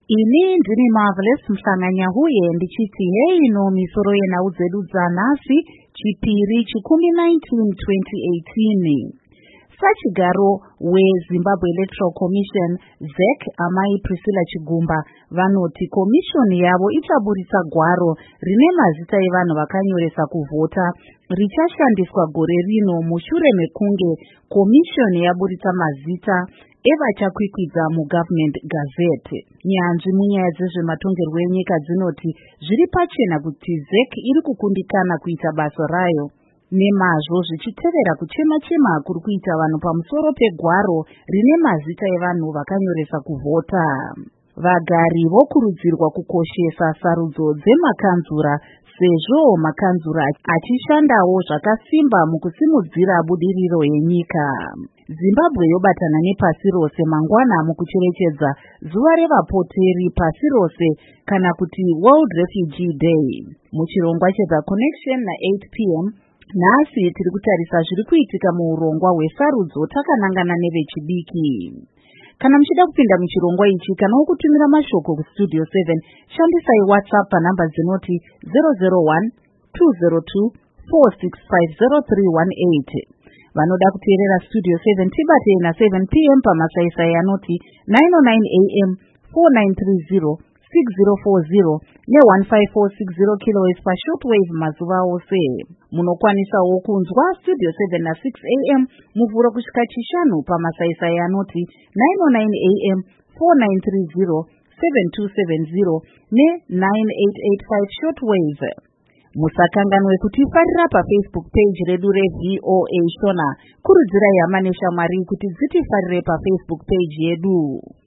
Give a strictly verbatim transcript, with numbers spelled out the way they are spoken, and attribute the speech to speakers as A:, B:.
A: Ini ndini Marvelous Mhlanganya huye ndichiti hei no misoro yenhau dzedu dzanhasi chipiri chikumi nineteen twenty eighteen. Sachigaro weZimbabwe Electoral Commission Z E C amai Priscilla Chigumba vanoti komishoni yavo ichaburitsa gwaro rine mazita evanhu vakanyoresa kuvhota richashandiswa gore rino mushure mekunge komishoni yaburitsa mazita evachakwikwidza muGovernment Gazette. Nyanzvi munyaya dzezvematongerwo enyika dzinoti zviri pachena kuti Z E C iri kukundikana kuita basa rayo nemazvo zvichitevera kuchema-chema kuri kuita vanhu pamusoro pegwaro rine mazita evanhu vakanyoresa kuvhota. Vagari vokurudzirwa kukoshesa sarudzo dzemakanzura sezvo makanzura achishandawo zvakasimba mukusimudzira budiriro yenyika. Zimbabwe yobatana nepasi rose mangwana mukucherechedza zuva revapoteri pasi rose kana kuti World Refugee Day. Muchirongwa cheThe Connection na eight p m nhasi tiri kutarisa zviri kuitika muurongwa hwesarudzo takanangana nevechidiki. Kana muchida kupinda muchirongwa ichi kana wokutumira mashoko kustudio seven shandisai WhatsApp panhamba dzinoti zero zero one two zero two four six five zero three one eight. Vanoda kuteerera Studio seven tibate na seven p m pamasaisai anoti nine oh nine a m four nine three zero six zero four zero ne one five four six zero kilohertz pashortwave mazuva ose. Munokwanisawo kunzwa Studio seven na six a m muvhuro kusvika chishanu pamasaisai anoti nine oh nine a m four nine three zero seven two seven zero ne nine eight eight five shortwave. Musakanganwe kutifarira paFacebook page redu reV O A Shona. Kurudzirai hama neshamwari kuti dzitifarire paFacebook page yedu.